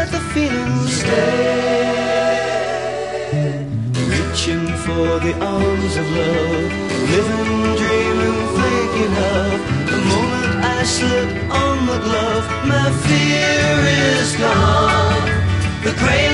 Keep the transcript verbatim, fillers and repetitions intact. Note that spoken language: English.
let the feeling stay. Reaching for the arms of love, living, dreaming, thinking of the moment I slip on the glove. My fear is gone. The crazy